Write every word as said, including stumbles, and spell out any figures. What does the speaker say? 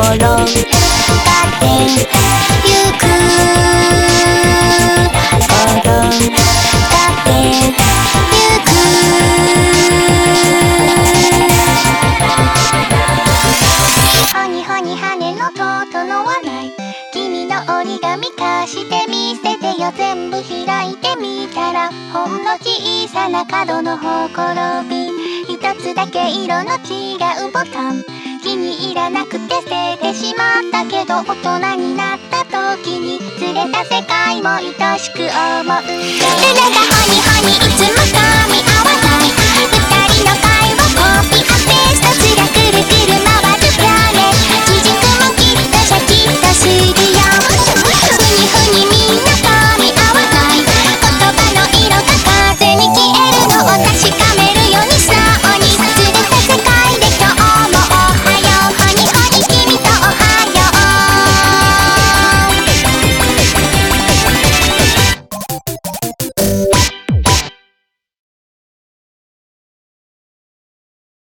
ってゆく転がってゆくほにほに羽の整わない君の折り紙貸してみせてよ全部開いてみたらほんの小さな角のほころび一つだけ色の違うボタン気に入らなくて捨ててしまったけど大人になった時にずれた世界も愛しく思う濡れたほにほにいつも